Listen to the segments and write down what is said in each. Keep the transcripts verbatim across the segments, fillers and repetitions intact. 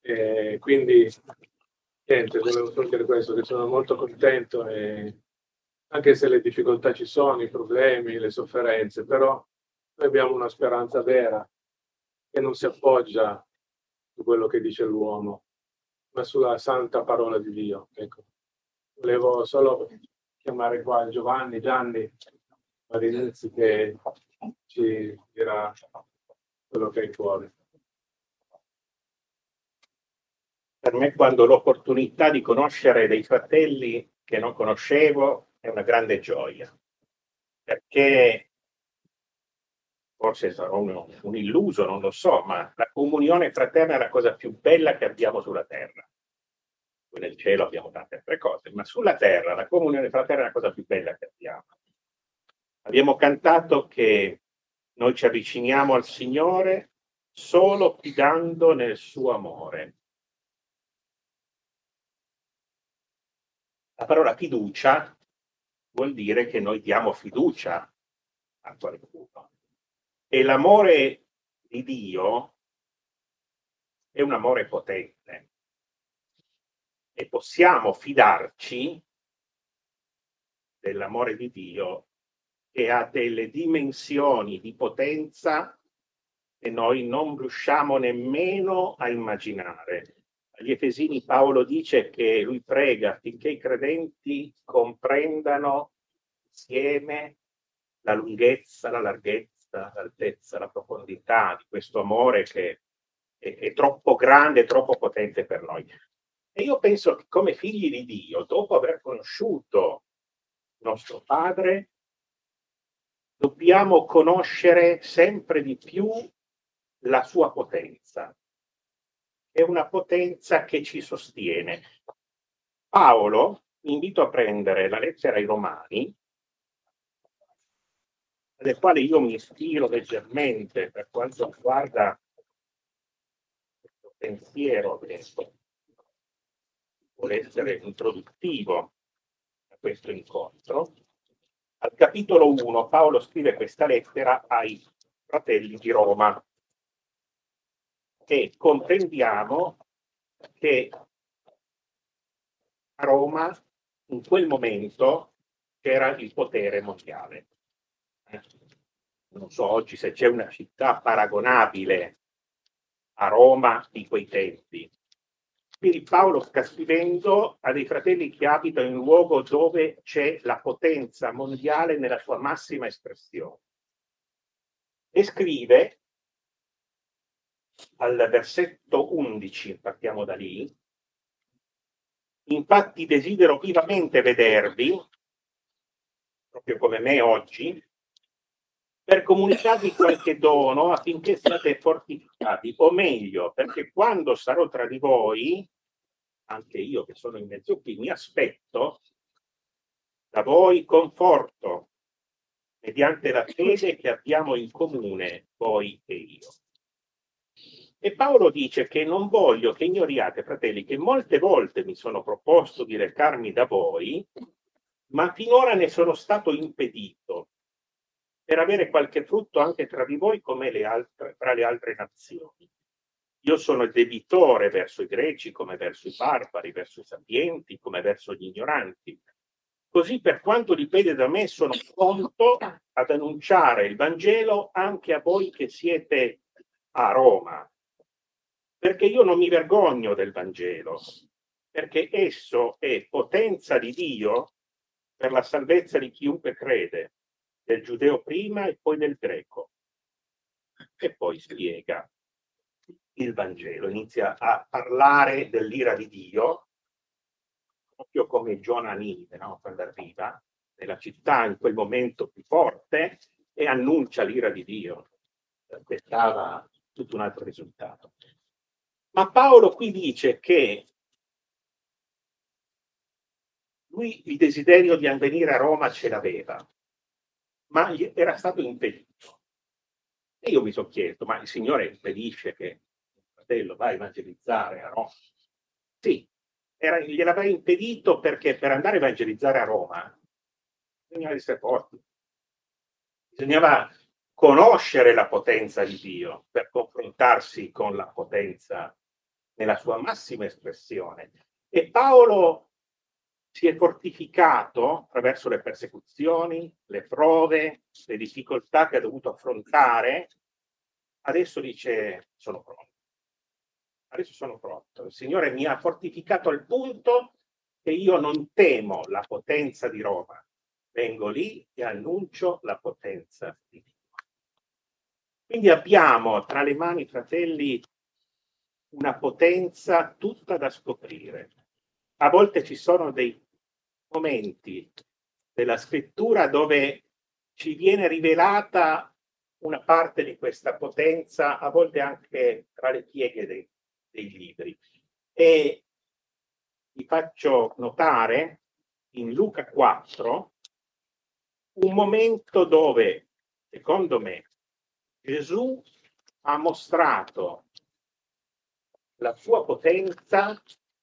E quindi niente, volevo solo dire questo, che sono molto contento, e anche se le difficoltà ci sono, i problemi, le sofferenze, però noi abbiamo una speranza vera che non si appoggia su quello che dice l'uomo, ma sulla santa parola di Dio. Ecco. Volevo solo chiamare qua Giovanni, Gianni Marinezzi, che ci dirà quello che è in cuore. Per me, quando ho l'opportunità di conoscere dei fratelli che non conoscevo, è una grande gioia, perché forse sarò un, un illuso, non lo so, ma la comunione fraterna è la cosa più bella che abbiamo sulla terra. Poi nel cielo abbiamo tante altre cose, ma sulla terra la comunione fraterna è la cosa più bella che abbiamo. Abbiamo cantato che noi ci avviciniamo al Signore solo fidando nel suo amore. La parola fiducia vuol dire che noi diamo fiducia a qualcuno. E l'amore di Dio è un amore potente. E possiamo fidarci dell'amore di Dio, che ha delle dimensioni di potenza che noi non riusciamo nemmeno a immaginare. Agli Efesini Paolo dice che lui prega affinché i credenti comprendano insieme la lunghezza, la larghezza, l'altezza, la profondità di questo amore che è, è troppo grande, troppo potente per noi. E io penso che come figli di Dio, dopo aver conosciuto nostro Padre, dobbiamo conoscere sempre di più la sua potenza. È una potenza che ci sostiene. Paolo, invito a prendere la lettera ai Romani, alle quali io mi ispiro leggermente per quanto riguarda questo pensiero che vuole essere introduttivo a questo incontro. Al capitolo uno Paolo scrive questa lettera ai fratelli di Roma, e comprendiamo che a Roma in quel momento c'era il potere mondiale. Non so oggi se c'è una città paragonabile a Roma di quei tempi. Quindi Paolo sta scrivendo a dei fratelli che abitano in un luogo dove c'è la potenza mondiale nella sua massima espressione. E scrive al versetto undici, partiamo da lì: infatti desidero vivamente vedervi, proprio come me oggi, per comunicarvi qualche dono affinché siate fortificati, o meglio, perché quando sarò tra di voi, anche io che sono in mezzo qui, mi aspetto da voi conforto, mediante la fede che abbiamo in comune voi e io. E Paolo dice che non voglio che ignoriate, fratelli, che molte volte mi sono proposto di recarmi da voi, ma finora ne sono stato impedito, per avere qualche frutto anche tra di voi come le altre, tra le altre nazioni. Io sono il debitore verso i greci come verso i barbari, verso i sapienti come verso gli ignoranti. Così, per quanto dipende da me, sono pronto ad annunciare il Vangelo anche a voi che siete a Roma, perché io non mi vergogno del Vangelo, perché esso è potenza di Dio per la salvezza di chiunque crede, del giudeo prima e poi del greco. E poi spiega il Vangelo, inizia a parlare dell'ira di Dio, proprio come Giona a Ninive, no? Quando arriva nella città in quel momento più forte e annuncia l'ira di Dio. Aspettava tutto un altro risultato. Ma Paolo qui dice che lui il desiderio di venire a Roma ce l'aveva, ma gli era stato impedito. E io mi sono chiesto, ma il Signore impedisce che il fratello va a evangelizzare a Roma? Sì, era, gliel'aveva impedito perché per andare a evangelizzare a Roma bisognava essere forti. Bisognava conoscere la potenza di Dio per confrontarsi con la potenza nella sua massima espressione. E Paolo si è fortificato attraverso le persecuzioni, le prove, le difficoltà che ha dovuto affrontare. Adesso dice: sono pronto. Adesso sono pronto. Il Signore mi ha fortificato al punto che io non temo la potenza di Roma. Vengo lì e annuncio la potenza di Dio. Quindi abbiamo tra le mani, fratelli, una potenza tutta da scoprire. A volte ci sono dei momenti della scrittura dove ci viene rivelata una parte di questa potenza, a volte anche tra le pieghe dei, dei libri. E vi faccio notare in Luca quattro un momento dove, secondo me, Gesù ha mostrato la sua potenza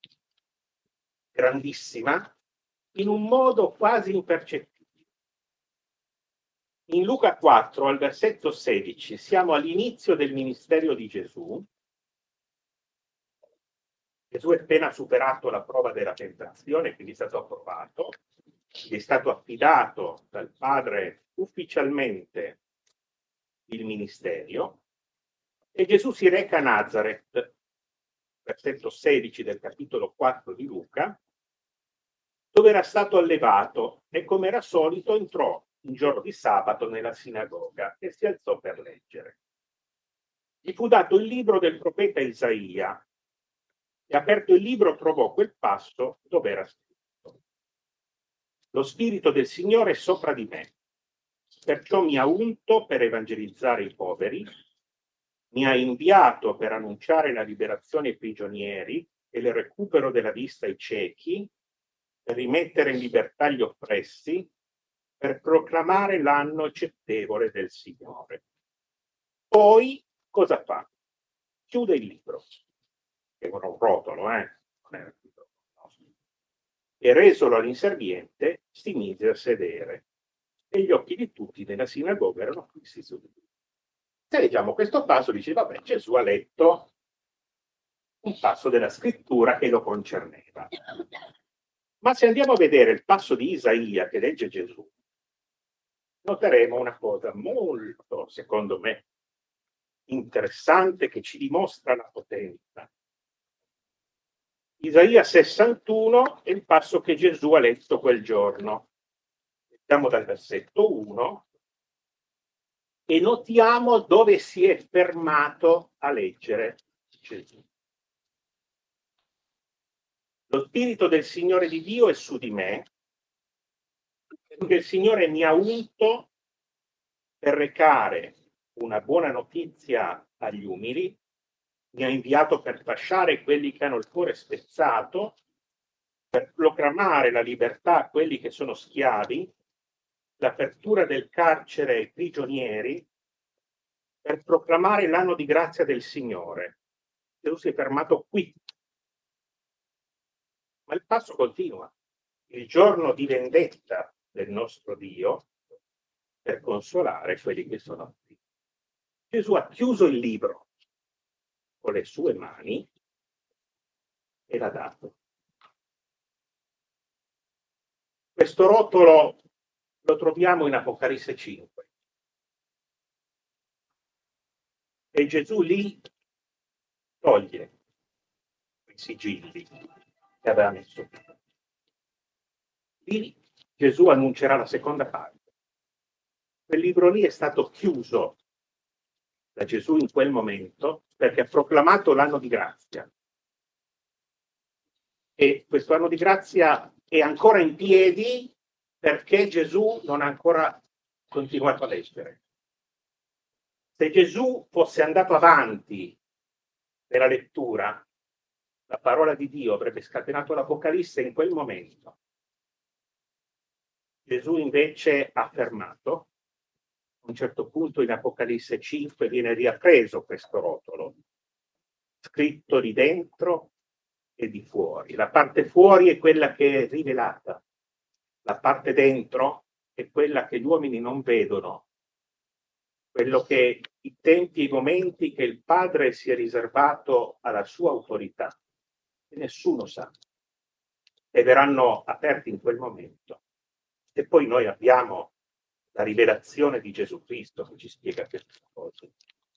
grandissima in un modo quasi impercettibile. In Luca quattro, al versetto sedici, siamo all'inizio del ministero di Gesù. Gesù è appena superato la prova della tentazione, quindi è stato approvato, gli è stato affidato dal Padre ufficialmente il ministero, e Gesù si reca a Nazareth, versetto sedici del capitolo quattro di Luca, dove era stato allevato, e come era solito entrò un giorno di sabato nella sinagoga e si alzò per leggere. Gli fu dato il libro del profeta Isaia, e aperto il libro trovò quel passo dove era scritto: lo Spirito del Signore è sopra di me, perciò mi ha unto per evangelizzare i poveri, mi ha inviato per annunciare la liberazione ai prigionieri e il recupero della vista ai ciechi, per rimettere in libertà gli oppressi, per proclamare l'anno accettevole del Signore. Poi cosa fa? Chiude il libro, che era un rotolo, eh? Non era il libro, no. E resolo all'inserviente, si mise a sedere, e gli occhi di tutti nella sinagoga erano fissi su di lui. Se leggiamo questo passo, dice: vabbè, Gesù ha letto un passo della scrittura che lo concerneva. Ma se andiamo a vedere il passo di Isaia che legge Gesù, noteremo una cosa molto, secondo me, interessante, che ci dimostra la potenza. Isaia sessantuno è il passo che Gesù ha letto quel giorno. Leggiamo dal versetto uno e notiamo dove si è fermato a leggere Gesù. Lo Spirito del Signore di Dio è su di me, perché il Signore mi ha unto per recare una buona notizia agli umili, mi ha inviato per fasciare quelli che hanno il cuore spezzato, per proclamare la libertà a quelli che sono schiavi, l'apertura del carcere ai prigionieri, per proclamare l'anno di grazia del Signore. Gesù si è fermato qui. Ma il passo continua. Il giorno di vendetta del nostro Dio, per consolare quelli che sono afflitti. Gesù ha chiuso il libro con le sue mani e l'ha dato. Questo rotolo lo troviamo in Apocalisse cinque. E Gesù lì toglie i sigilli che aveva messo. Lì Gesù annuncerà la seconda parte. Quel libro lì è stato chiuso da Gesù in quel momento perché ha proclamato l'anno di grazia. E questo anno di grazia è ancora in piedi perché Gesù non ha ancora continuato a leggere. Se Gesù fosse andato avanti nella lettura, la parola di Dio avrebbe scatenato l'Apocalisse in quel momento. Gesù invece ha fermato. A un certo punto in Apocalisse cinque viene riappreso questo rotolo, scritto di dentro e di fuori. La parte fuori è quella che è rivelata, la parte dentro è quella che gli uomini non vedono, quello che i tempi e i momenti che il Padre si è riservato alla sua autorità, che nessuno sa, e verranno aperti in quel momento. E poi noi abbiamo la rivelazione di Gesù Cristo che ci spiega queste cose.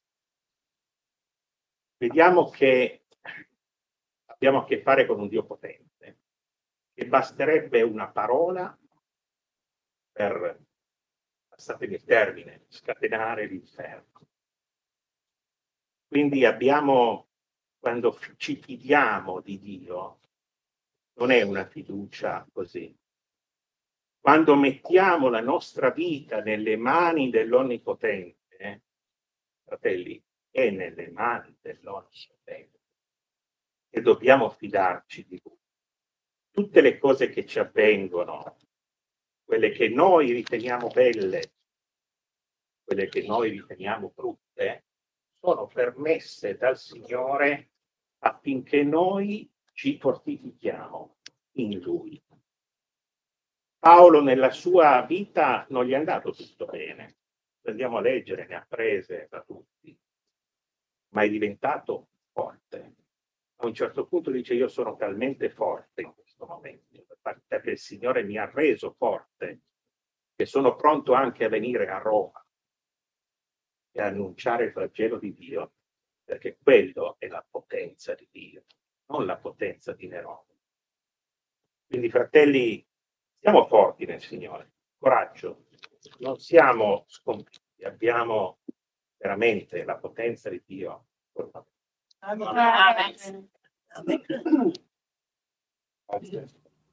Vediamo che abbiamo a che fare con un Dio potente, che basterebbe una parola per, passatemi il termine, scatenare l'inferno. Quindi abbiamo, quando ci fidiamo di Dio, non è una fiducia così. Quando mettiamo la nostra vita nelle mani dell'Onnipotente, eh, fratelli, è nelle mani dell'Onnipotente e dobbiamo fidarci di Lui. Tutte le cose che ci avvengono, quelle che noi riteniamo belle, quelle che noi riteniamo brutte, sono permesse dal Signore affinché noi ci fortifichiamo in Lui. Paolo nella sua vita non gli è andato tutto bene, andiamo a leggere, ne ha prese da tutti, ma è diventato forte. A un certo punto dice: io sono talmente forte in questo momento, perché il Signore mi ha reso forte, che sono pronto anche a venire a Roma e annunciare il Vangelo di Dio, perché quello è la potenza di Dio, non la potenza di Nerone. Quindi, fratelli, siamo forti nel Signore, coraggio, non siamo sconfitti, abbiamo veramente la potenza di Dio. Amen. Amen. Grazie.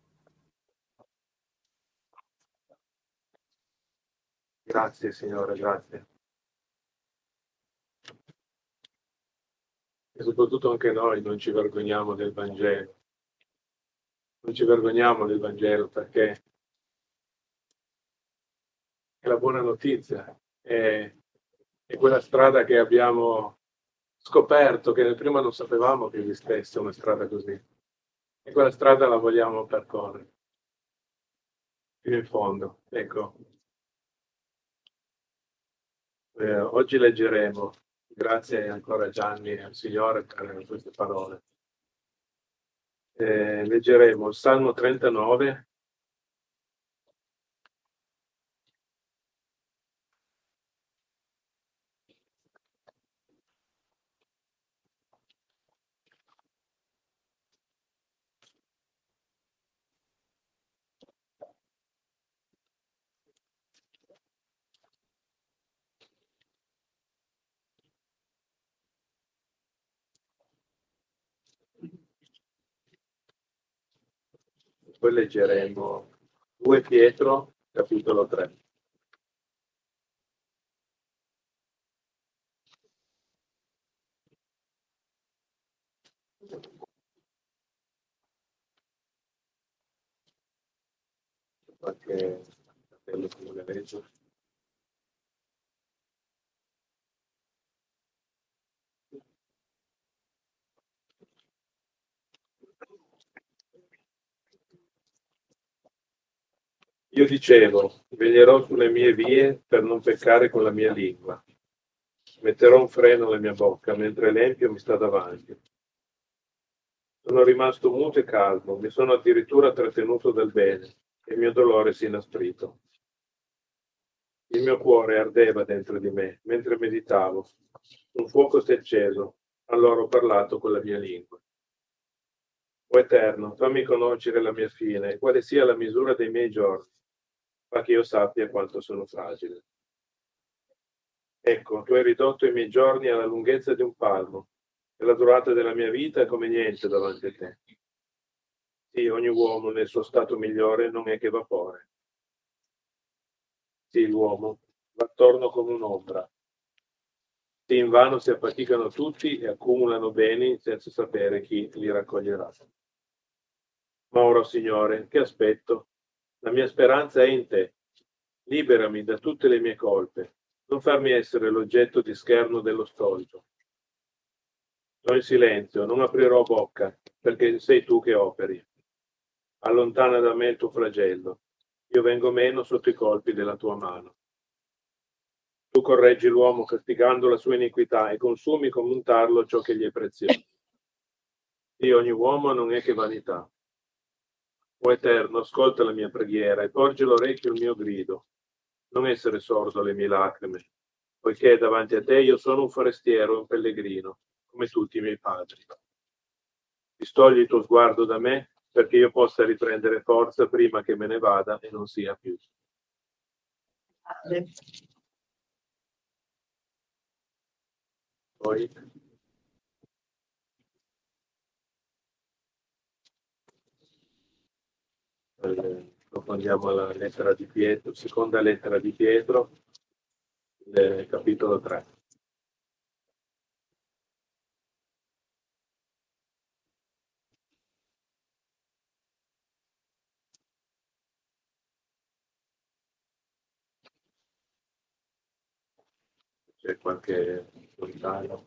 Grazie Signore, grazie. E soprattutto anche noi non ci vergogniamo del Vangelo. Non ci vergogniamo del Vangelo perché è la buona notizia, è, è quella strada che abbiamo scoperto, che prima non sapevamo che esistesse una strada così. E quella strada la vogliamo percorrere fino in fondo. Ecco, eh, oggi leggeremo, grazie ancora a Gianni e al Signore per queste parole. Eh, leggeremo il Salmo trentanove. Poi leggeremo due Pietro, capitolo tre. Qualche fratello che vuole leggere. Io dicevo, veglierò sulle mie vie per non peccare con la mia lingua. Metterò un freno alla mia bocca mentre l'empio mi sta davanti. Sono rimasto muto e calmo, mi sono addirittura trattenuto dal bene e il mio dolore si è inasprito. Il mio cuore ardeva dentro di me mentre meditavo. Un fuoco si è acceso, allora ho parlato con la mia lingua. O Eterno, fammi conoscere la mia fine e quale sia la misura dei miei giorni, fa che io sappia quanto sono fragile. Ecco, tu hai ridotto i miei giorni alla lunghezza di un palmo, e la durata della mia vita è come niente davanti a te. Sì, ogni uomo nel suo stato migliore non è che vapore. Sì, l'uomo va attorno come un'ombra. Sì, invano si affaticano tutti e accumulano beni senza sapere chi li raccoglierà. Ma ora, Signore, che aspetto? La mia speranza è in te. Liberami da tutte le mie colpe. Non farmi essere l'oggetto di scherno dello stolto. Sto in silenzio, non aprirò bocca, perché sei tu che operi. Allontana da me il tuo flagello. Io vengo meno sotto i colpi della tua mano. Tu correggi l'uomo castigando la sua iniquità e consumi come un tarlo ciò che gli è prezioso. Di ogni uomo non è che vanità. O Eterno, ascolta la mia preghiera e porgi l'orecchio al mio grido. Non essere sordo alle mie lacrime, poiché davanti a te io sono un forestiero e un pellegrino, come tutti i miei padri. Distogli il tuo sguardo da me, perché io possa riprendere forza prima che me ne vada e non sia più. Poi dopo andiamo alla lettera di Pietro, seconda lettera di Pietro, eh, capitolo tre. C'è qualche lontano?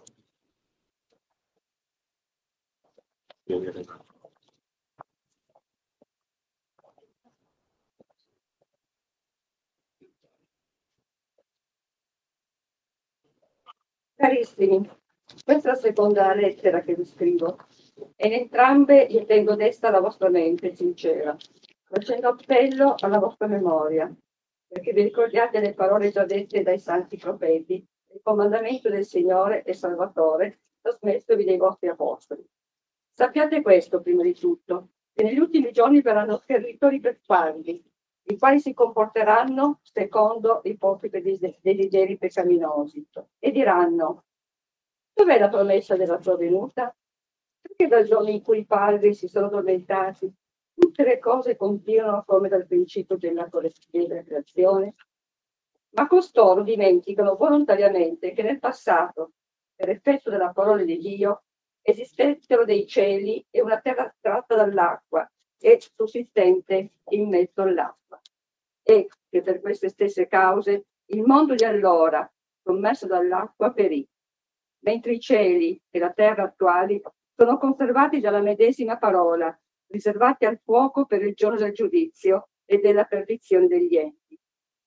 Carissimi, questa è la seconda lettera che vi scrivo e in entrambe io tengo desta la vostra mente sincera, facendo appello alla vostra memoria, perché vi ricordiate le parole già dette dai santi profeti, il comandamento del Signore e Salvatore, trasmessovi dai vostri apostoli. Sappiate questo, prima di tutto, che negli ultimi giorni verranno territori perfidi, i quali si comporteranno secondo i propri desideri peccaminosi e diranno: dov'è la promessa della tua venuta? Perché dal giorno in cui i padri si sono addormentati tutte le cose continuano come dal principio della della creazione? Ma costoro dimenticano volontariamente che nel passato, per effetto della parola di Dio, esistessero dei cieli e una terra tratta dall'acqua e sussistente in mezzo all'acqua, e che per queste stesse cause il mondo di allora, sommerso dall'acqua, perì, mentre i cieli e la terra attuali sono conservati dalla medesima parola, riservati al fuoco per il giorno del giudizio e della perdizione degli enti.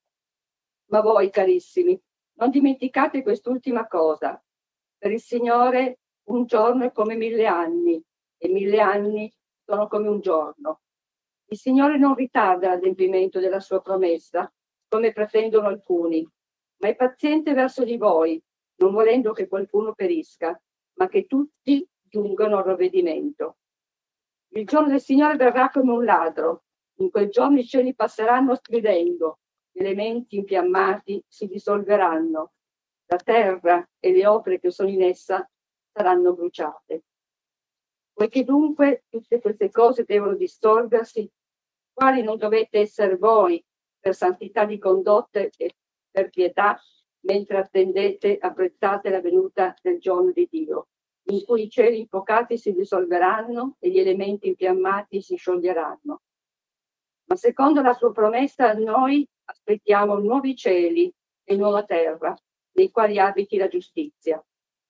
Ma voi, carissimi, non dimenticate quest'ultima cosa. Per il Signore un giorno è come mille anni e mille anni sono come un giorno. Il Signore non ritarda l'adempimento della sua promessa, come pretendono alcuni, ma è paziente verso di voi, non volendo che qualcuno perisca, ma che tutti giungano al ravvedimento. Il giorno del Signore verrà come un ladro. In quel giorno i cieli passeranno stridendo, gli elementi infiammati si dissolveranno, la terra e le opere che sono in essa saranno bruciate. Poiché dunque tutte queste cose devono dissolversi, quali non dovete essere voi per santità di condotte e per pietà, mentre attendete, apprezzate la venuta del giorno di Dio, in cui i cieli infocati si dissolveranno e gli elementi infiammati si scioglieranno. Ma secondo la sua promessa noi aspettiamo nuovi cieli e nuova terra, nei quali abiti la giustizia.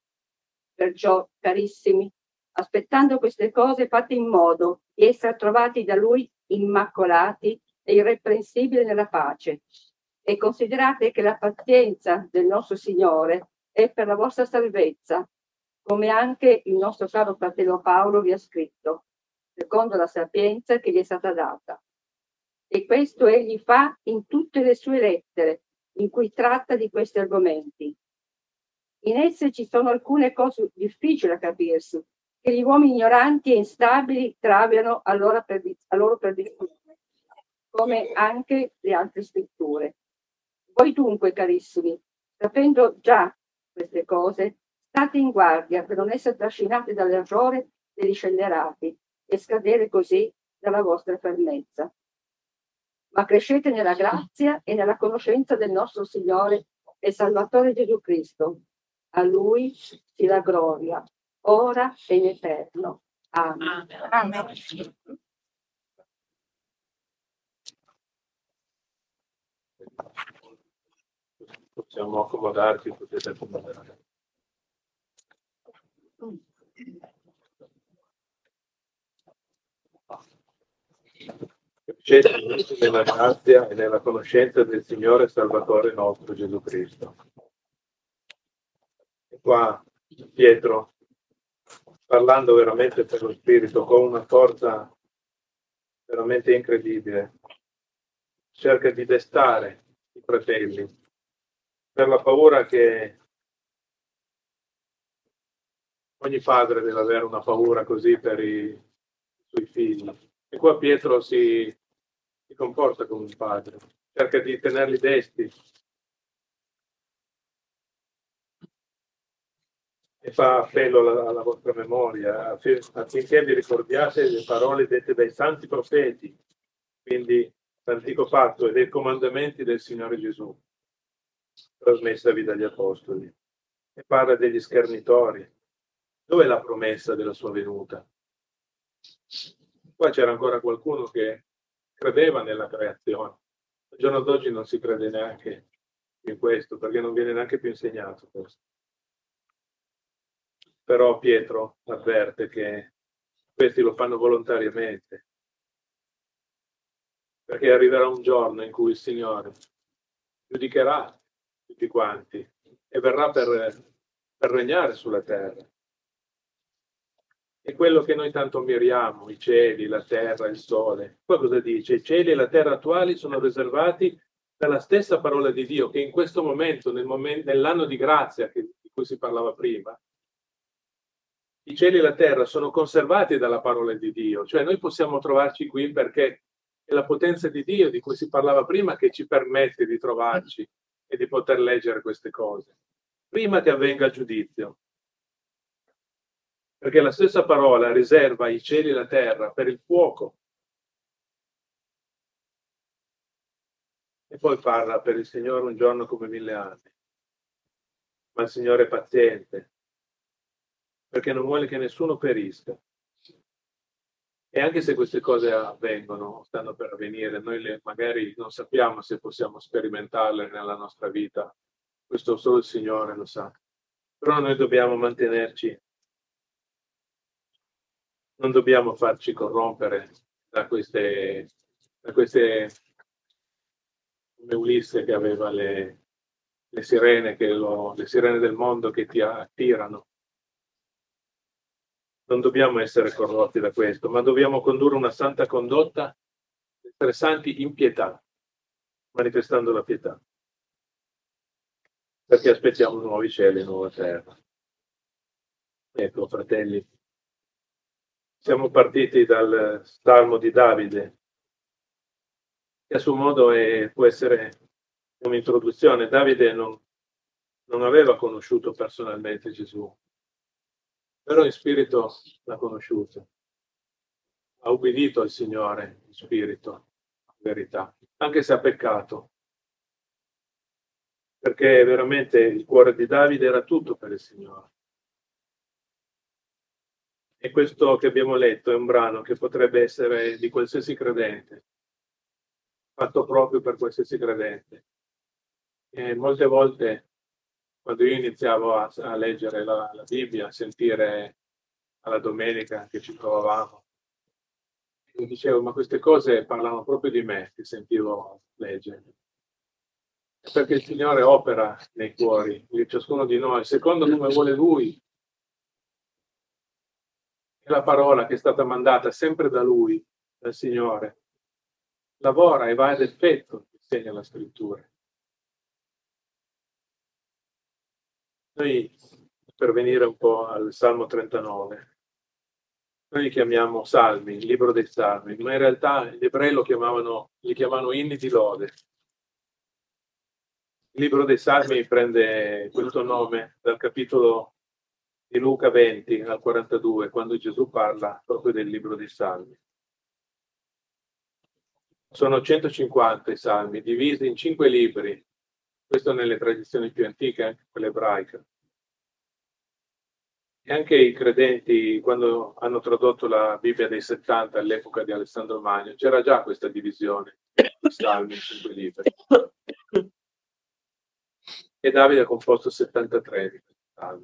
Perciò, carissimi, aspettando queste cose, fate in modo di essere trovati da Lui immacolati e irreprensibili nella pace, e considerate che la pazienza del nostro Signore è per la vostra salvezza, come anche il nostro caro fratello Paolo vi ha scritto, secondo la sapienza che gli è stata data. E questo egli fa in tutte le sue lettere, in cui tratta di questi argomenti. In esse ci sono alcune cose difficili a capirsi, che gli uomini ignoranti e instabili traviano a loro perdizione, come anche le altre scritture. Voi dunque, carissimi, sapendo già queste cose, state in guardia per non essere trascinati dall'errore degli scellerati e scadere così dalla vostra fermezza. Ma crescete nella grazia e nella conoscenza del nostro Signore e Salvatore Gesù Cristo. A Lui sia la gloria, ora e in eterno. Amen. Amen. Possiamo accomodarci, potete accomodare. Crescete nella grazia e nella conoscenza del Signore e Salvatore nostro Gesù Cristo. qua Pietro, parlando veramente per lo Spirito, con una forza veramente incredibile, cerca di destare i fratelli per la paura che ogni padre deve avere una paura così per i, i suoi figli. E qua Pietro si, si comporta come un padre, cerca di tenerli desti e fa appello alla, alla vostra memoria affinché vi ricordiate le parole dette dai santi profeti, quindi l'antico patto e dei comandamenti del Signore Gesù, trasmessavi dagli apostoli. E parla degli schernitori. Dove è la promessa della sua venuta? Qua c'era ancora qualcuno che credeva nella creazione. Al giorno d'oggi non si crede neanche in questo, perché non viene neanche più insegnato questo. Però Pietro avverte che questi lo fanno volontariamente, perché arriverà un giorno in cui il Signore giudicherà tutti quanti e verrà per, per regnare sulla terra. E quello che noi tanto miriamo, i cieli, la terra, il sole. Poi cosa dice? I cieli e la terra attuali sono riservati dalla stessa parola di Dio, che in questo momento, nel momento nell'anno di grazia che, di cui si parlava prima, i cieli e la terra sono conservati dalla parola di Dio. Cioè noi possiamo trovarci qui perché è la potenza di Dio di cui si parlava prima che ci permette di trovarci e di poter leggere queste cose, prima che avvenga il giudizio. Perché la stessa parola riserva i cieli e la terra per il fuoco. E poi parla per il Signore un giorno come mille anni. Ma il Signore è paziente, perché non vuole che nessuno perisca. E anche se queste cose avvengono, stanno per avvenire, noi le, magari non sappiamo se possiamo sperimentarle nella nostra vita. Questo solo il Signore lo sa. Però noi dobbiamo mantenerci. Non dobbiamo farci corrompere da queste, da queste come Ulisse che aveva le, le sirene, che lo, le sirene del mondo che ti attirano. Non dobbiamo essere corrotti da questo, ma dobbiamo condurre una santa condotta, essere santi in pietà, manifestando la pietà. Perché aspettiamo nuovi cieli e nuova terra. Ecco, fratelli, siamo partiti dal Salmo di Davide, che a suo modo è, può essere un'introduzione. Davide non, non aveva conosciuto personalmente Gesù, però in spirito l'ha conosciuto. Ha ubbidito al Signore in spirito, in verità, anche se ha peccato. Perché veramente il cuore di Davide era tutto per il Signore. E questo che abbiamo letto è un brano che potrebbe essere di qualsiasi credente, fatto proprio per qualsiasi credente. E molte volte, quando io iniziavo a, a leggere la, la Bibbia, a sentire alla domenica che ci trovavamo, mi dicevo, ma queste cose parlano proprio di me, che sentivo leggere. Perché il Signore opera nei cuori di ciascuno di noi, secondo come vuole Lui. E la parola che è stata mandata sempre da Lui, dal Signore, lavora e va ad effetto, insegna la Scrittura. Noi, per venire un po' al Salmo trentanove, noi li chiamiamo salmi, il libro dei salmi, ma in realtà gli ebrei lo chiamavano, li chiamavano inni di lode. Il libro dei salmi prende questo nome dal capitolo di Luca venti al quarantadue, quando Gesù parla proprio del libro dei salmi. Sono centocinquanta i salmi, divisi in cinque libri, questo nelle tradizioni più antiche, anche quelle ebraiche. E anche i credenti, quando hanno tradotto la Bibbia dei settanta all'epoca di Alessandro Magno, c'era già questa divisione di salmi in cinque libri. E Davide ha composto settantatré di questi salmi.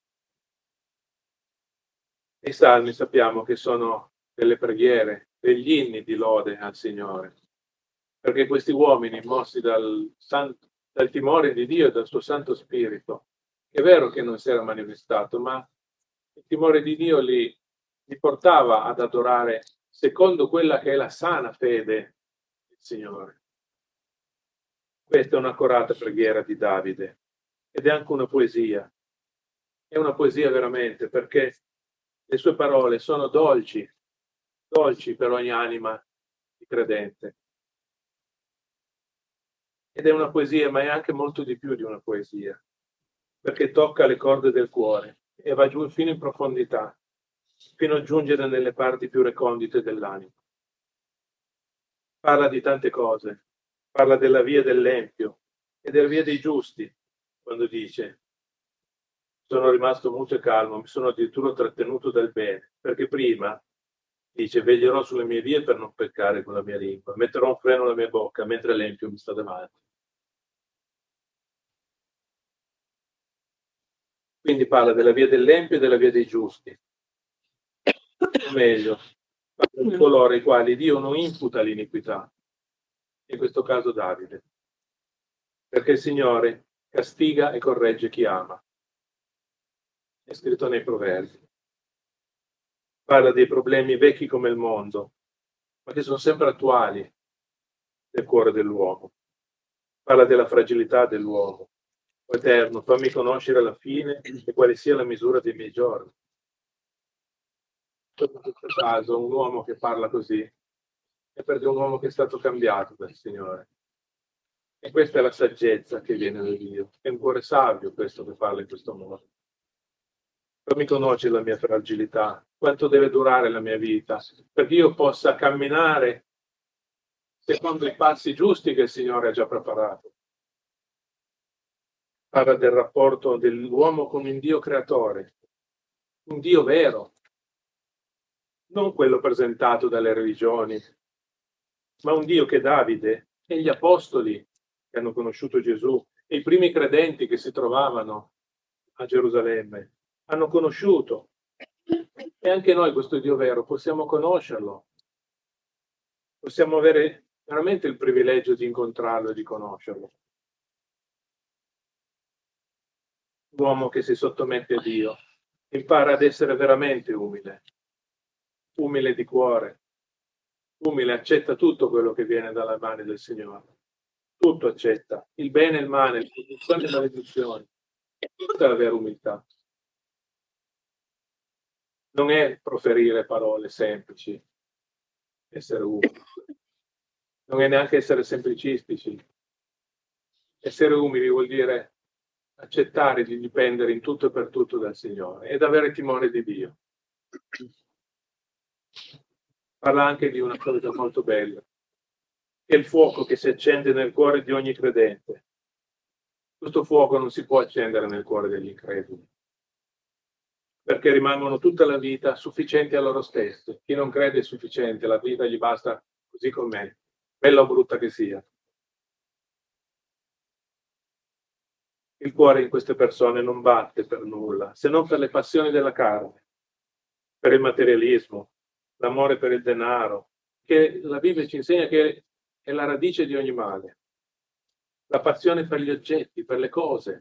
I salmi sappiamo che sono delle preghiere, degli inni di lode al Signore, perché questi uomini, mossi dal, santo, dal timore di Dio e dal suo Santo Spirito, È vero che non si era manifestato, ma il timore di Dio li, li portava ad adorare secondo quella che è la sana fede del Signore. Questa è un'accorata preghiera di Davide ed è anche una poesia. È una poesia veramente, perché le sue parole sono dolci, dolci per ogni anima di credente. Ed è una poesia, ma è anche molto di più di una poesia, perché tocca le corde del cuore e va giù fino in profondità, fino a giungere nelle parti più recondite dell'anima. Parla di tante cose, parla della via dell'empio e della via dei giusti, quando dice: sono rimasto muto e calmo, mi sono addirittura trattenuto dal bene, perché prima dice: veglierò sulle mie vie per non peccare con la mia lingua, metterò un freno alla mia bocca mentre l'empio mi sta davanti. Quindi parla della via dell'empio e della via dei giusti, o meglio, di coloro ai quali Dio non imputa l'iniquità, in questo caso Davide, perché il Signore castiga e corregge chi ama. È scritto nei Proverbi. Parla dei problemi vecchi come il mondo, ma che sono sempre attuali nel cuore dell'uomo. Parla della fragilità dell'uomo. O Eterno, fammi conoscere la fine e quale sia la misura dei miei giorni. In questo caso, un uomo che parla così è perché è un uomo che è stato cambiato dal Signore. E questa è la saggezza che viene da Dio. È un cuore savio questo che parla in questo modo. Fammi conoscere la mia fragilità, quanto deve durare la mia vita, perché io possa camminare secondo i passi giusti che il Signore ha già preparato. Parla del rapporto dell'uomo con un Dio creatore, un Dio vero, non quello presentato dalle religioni, ma un Dio che Davide e gli apostoli che hanno conosciuto Gesù e i primi credenti che si trovavano a Gerusalemme hanno conosciuto. E anche noi questo Dio vero possiamo conoscerlo, possiamo avere veramente il privilegio di incontrarlo e di conoscerlo. L'uomo che si sottomette a Dio impara ad essere veramente umile, umile di cuore, umile, accetta tutto quello che viene dalle mani del Signore, tutto accetta, il bene e il male, le benedizioni e le maledizioni, tutta la vera umiltà. Non è proferire parole semplici, essere umili, non è neanche essere semplicistici. Essere umili vuol dire accettare di dipendere in tutto e per tutto dal Signore ed avere timore di Dio. Parla anche di una cosa molto bella, che è il fuoco che si accende nel cuore di ogni credente. Questo fuoco non si può accendere nel cuore degli increduli, perché rimangono tutta la vita sufficienti a loro stessi. Chi non crede è sufficiente, la vita gli basta così com'è, bella o brutta che sia. Il cuore in queste persone non batte per nulla, se non per le passioni della carne, per il materialismo, l'amore per il denaro, che la Bibbia ci insegna che è la radice di ogni male. La passione per gli oggetti, per le cose.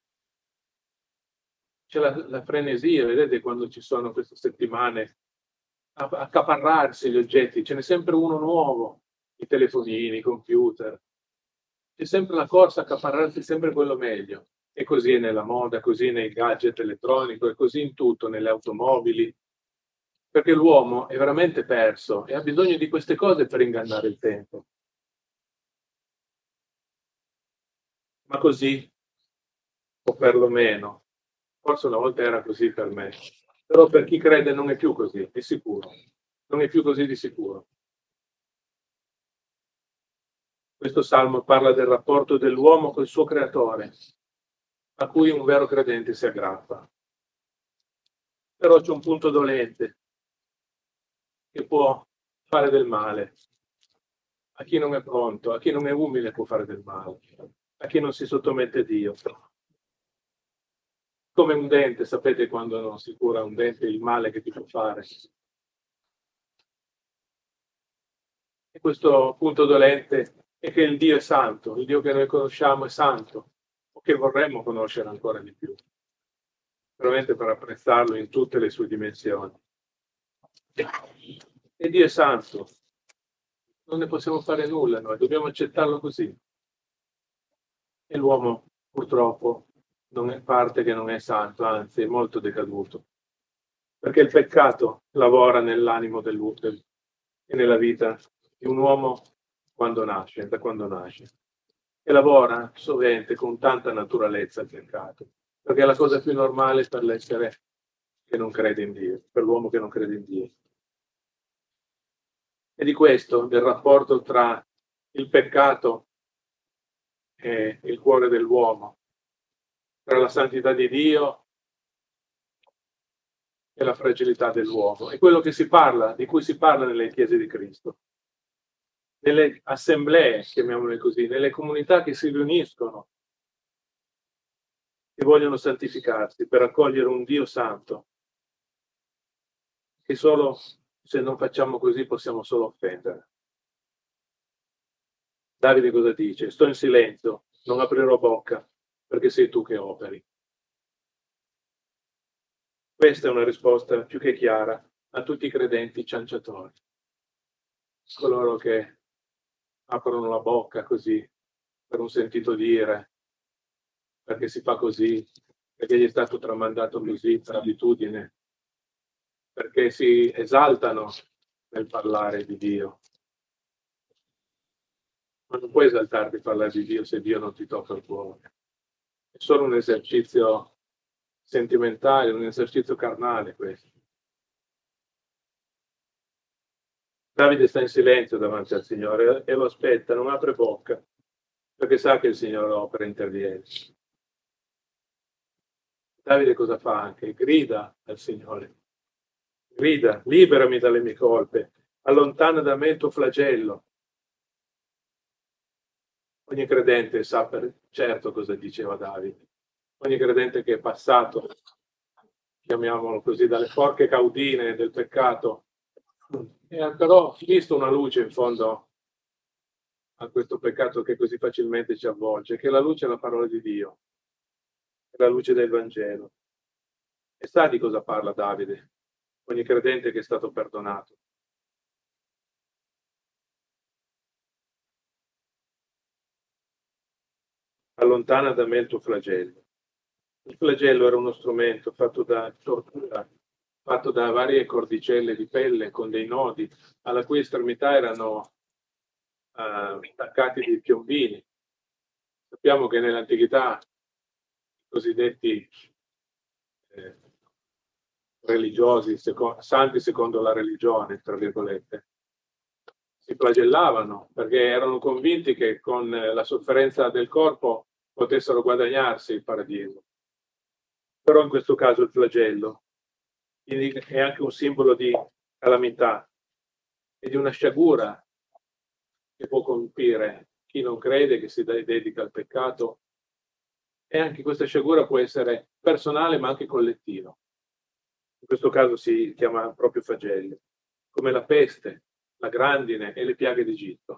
C'è la, la frenesia, vedete, quando ci sono queste settimane, a accaparrarsi gli oggetti, ce n'è sempre uno nuovo, i telefonini, i computer. C'è sempre la corsa a accaparrarsi sempre quello meglio. E così è nella moda, così nei gadget elettronici, e così in tutto, nelle automobili. Perché l'uomo è veramente perso e ha bisogno di queste cose per ingannare il tempo. Ma così, o perlomeno, forse una volta era così per me, però per chi crede non è più così, è sicuro. Non è più così di sicuro. Questo salmo parla del rapporto dell'uomo col suo creatore, a cui un vero credente si aggrappa. Però c'è un punto dolente che può fare del male. A chi non è pronto, a chi non è umile può fare del male, a chi non si sottomette a Dio. Come un dente, sapete quando non si cura un dente, il male che ti può fare. E questo punto dolente è che il Dio è santo, il Dio che noi conosciamo è santo, o che vorremmo conoscere ancora di più. veramente per apprezzarlo in tutte le sue dimensioni. E Dio è santo, non ne possiamo fare nulla noi, dobbiamo accettarlo così. E l'uomo purtroppo non è parte che non è santo, anzi è molto decaduto, perché il peccato lavora nell'animo dell'uomo e nella vita di un uomo quando nasce, da quando nasce, e lavora sovente con tanta naturalezza il peccato, perché è la cosa più normale per l'essere che non crede in Dio, per l'uomo che non crede in Dio. E di questo, del rapporto tra il peccato e il cuore dell'uomo, tra la santità di Dio e la fragilità dell'uomo. È quello che si parla, di cui si parla nelle chiese di Cristo, nelle assemblee, chiamiamole così, nelle comunità che si riuniscono e vogliono santificarsi per accogliere un Dio santo, che solo se non facciamo così possiamo solo offendere. Davide cosa dice? Sto in silenzio, non aprirò bocca, perché sei tu che operi. Questa è una risposta più che chiara a tutti i credenti cianciatori, coloro che aprono la bocca così per un sentito dire, perché si fa così, perché gli è stato tramandato così per abitudine, perché si esaltano nel parlare di Dio. Ma non puoi esaltarti a parlare di Dio se Dio non ti tocca il cuore. È solo un esercizio sentimentale, un esercizio carnale questo. Davide sta in silenzio davanti al Signore e lo aspetta, non apre bocca, perché sa che il Signore opera e interviene. Davide cosa fa anche? Grida al Signore. Grida, liberami dalle mie colpe, allontana da me il tuo flagello. Ogni credente sa per certo cosa diceva Davide. Ogni credente che è passato, chiamiamolo così, dalle forche caudine del peccato, e ha però visto una luce in fondo a questo peccato che così facilmente ci avvolge, che la luce è la parola di Dio, è la luce del Vangelo. E sa di cosa parla Davide, ogni credente che è stato perdonato. Allontana da me il tuo flagello. Il flagello era uno strumento fatto da tortura, fatto da varie cordicelle di pelle con dei nodi, alla cui estremità erano uh, attaccati dei piombini. Sappiamo che nell'antichità i cosiddetti eh, religiosi, seco- santi secondo la religione, tra virgolette, si flagellavano perché erano convinti che con la sofferenza del corpo potessero guadagnarsi il paradiso. Però in questo caso il flagello è anche un simbolo di calamità e di una sciagura che può colpire chi non crede, che si dedica al peccato, e anche questa sciagura può essere personale ma anche collettiva. In questo caso si chiama proprio flagello, come la peste, la grandine e le piaghe d'Egitto.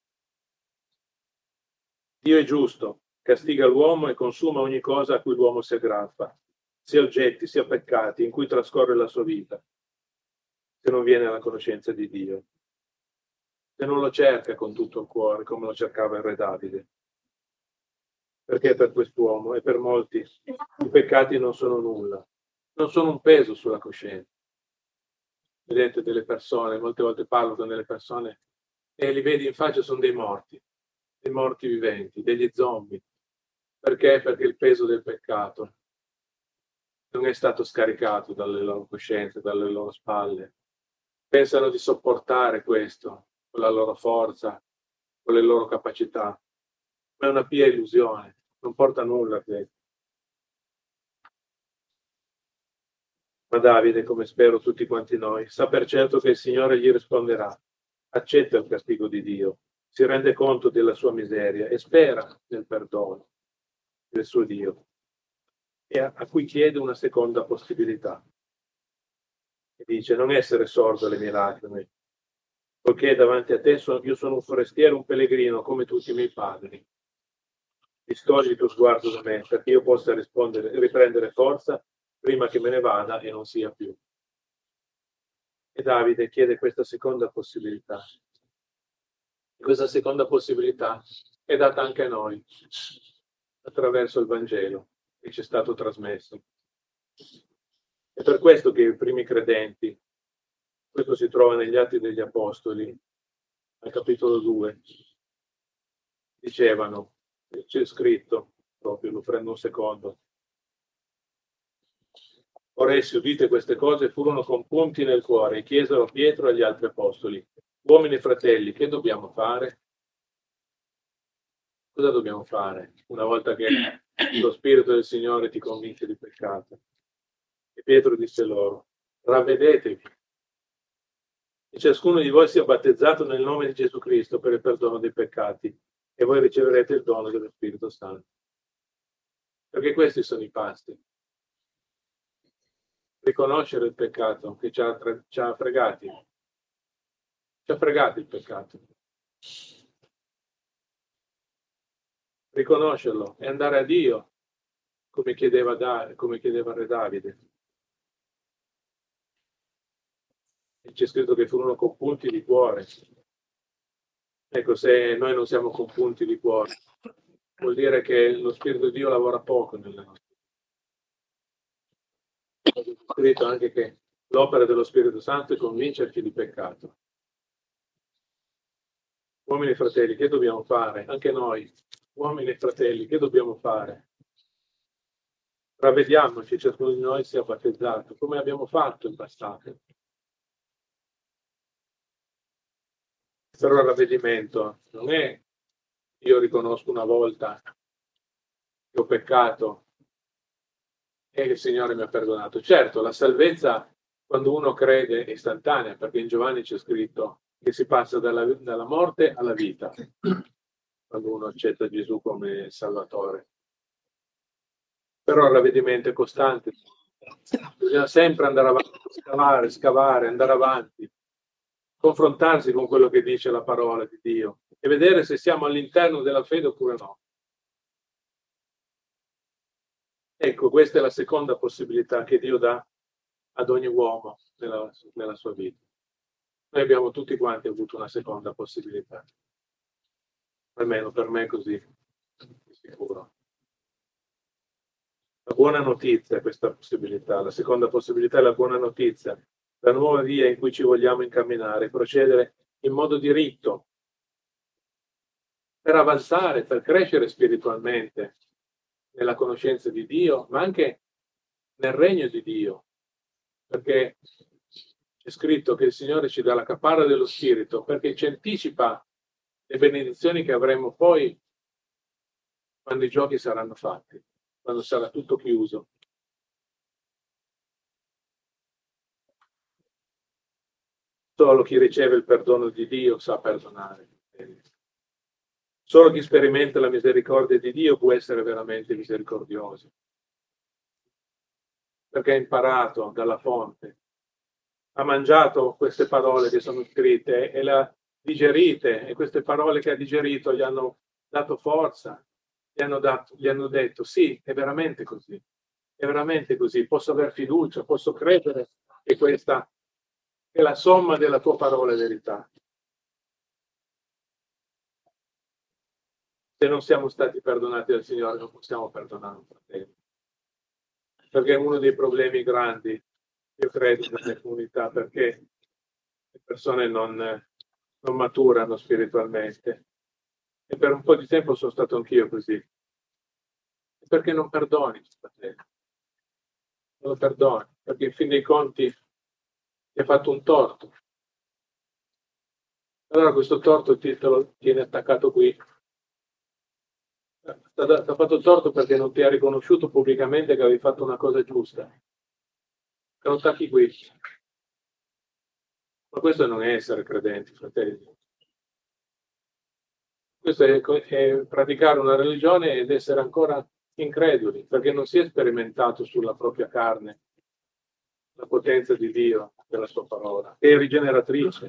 Dio è giusto, castiga l'uomo e consuma ogni cosa a cui l'uomo si aggrappa, sia oggetti, sia peccati in cui trascorre la sua vita, se non viene alla conoscenza di Dio, se non lo cerca con tutto il cuore come lo cercava il re Davide. Perché per quest'uomo e per molti i peccati non sono nulla, non sono un peso sulla coscienza. Vedete delle persone, molte volte parlo con delle persone e li vedi in faccia, sono dei morti, dei morti viventi, degli zombie. Perché? Perché il peso del peccato non è stato scaricato dalle loro coscienze, dalle loro spalle. Pensano di sopportare questo con la loro forza, con le loro capacità. Ma è una pia illusione, non porta a nulla questo. Ma Davide, come spero tutti quanti noi, sa per certo che il Signore gli risponderà, accetta il castigo di Dio, si rende conto della sua miseria e spera nel perdono del suo Dio, e a, a cui chiede una seconda possibilità. E dice, non essere sordo alle mie lacrime, poiché davanti a te sono, io sono un forestiero, un pellegrino, come tutti i miei padri. Distogli il tuo sguardo da me, perché io possa rispondere, riprendere forza prima che me ne vada e non sia più. E Davide chiede questa seconda possibilità. Questa seconda possibilità è data anche a noi attraverso il Vangelo che ci è stato trasmesso. È per questo che i primi credenti, questo si trova negli Atti degli Apostoli, al capitolo due, dicevano, c'è scritto, proprio lo prendo un secondo, Ora essi, udite queste cose, furono compunti nel cuore e chiesero a Pietro e agli altri apostoli: uomini fratelli, che dobbiamo fare? Cosa dobbiamo fare una volta che lo Spirito del Signore ti convince di peccato? E Pietro disse loro: ravvedetevi e ciascuno di voi sia battezzato nel nome di Gesù Cristo per il perdono dei peccati e voi riceverete il dono dello Spirito Santo. Perché questi sono i pasti. Riconoscere il peccato che ci ha, ci ha fregati. Ci ha fregati il peccato. Riconoscerlo e andare a Dio come chiedeva, da, come chiedeva Re Davide. E c'è scritto che furono compunti di cuore. Ecco, se noi non siamo compunti di cuore, vuol dire che lo Spirito di Dio lavora poco nelle nostre vite. È scritto anche che l'opera dello Spirito Santo è convincerci di peccato. Uomini e fratelli, che dobbiamo fare? Anche noi, uomini e fratelli, che dobbiamo fare? Ravvediamoci, ciascuno di noi sia battezzato, come abbiamo fatto in passato. Però il ravvedimento non è io riconosco una volta che ho peccato e il Signore mi ha perdonato. Certo, la salvezza quando uno crede è istantanea, perché in Giovanni c'è scritto che si passa dalla, dalla morte alla vita, quando uno accetta Gesù come Salvatore. Però il ravvedimento è costante. Bisogna sempre andare avanti, scavare, scavare, andare avanti, confrontarsi con quello che dice la parola di Dio e vedere se siamo all'interno della fede oppure no. Ecco, questa è la seconda possibilità che Dio dà ad ogni uomo nella, nella sua vita. Noi abbiamo tutti quanti avuto una seconda possibilità. Almeno per me è così, di sicuro. La buona notizia è questa possibilità. La seconda possibilità è la buona notizia, la nuova via in cui ci vogliamo incamminare, procedere in modo diritto, per avanzare, per crescere spiritualmente nella conoscenza di Dio, ma anche nel regno di Dio, perché è scritto che il Signore ci dà la caparra dello Spirito, perché ci anticipa le benedizioni che avremo poi quando i giochi saranno fatti, quando sarà tutto chiuso. Solo chi riceve il perdono di Dio sa perdonare. Solo chi sperimenta la misericordia di Dio può essere veramente misericordioso, perché ha imparato dalla fonte, ha mangiato queste parole che sono scritte e le ha digerite, e queste parole che ha digerito gli hanno dato forza, gli hanno, dato, gli hanno detto sì, è veramente così, è veramente così, posso aver fiducia, posso credere che questa è la somma della tua parola e verità. Se non siamo stati perdonati dal Signore non possiamo perdonare un fratello, perché è uno dei problemi grandi, io credo, nelle comunità, perché le persone non, non maturano spiritualmente, e per un po' di tempo sono stato anch'io così, perché non perdoni il fratello, non lo perdoni, perché in fin dei conti ti ha fatto un torto, allora questo torto ti, te lo tiene attaccato qui. Ti ha fatto torto perché non ti ha riconosciuto pubblicamente che avevi fatto una cosa giusta. Te lo attacchi qui. Ma questo non è essere credenti, fratelli. Questo è, è praticare una religione ed essere ancora increduli, perché non si è sperimentato sulla propria carne la potenza di Dio della sua parola, che è rigeneratrice.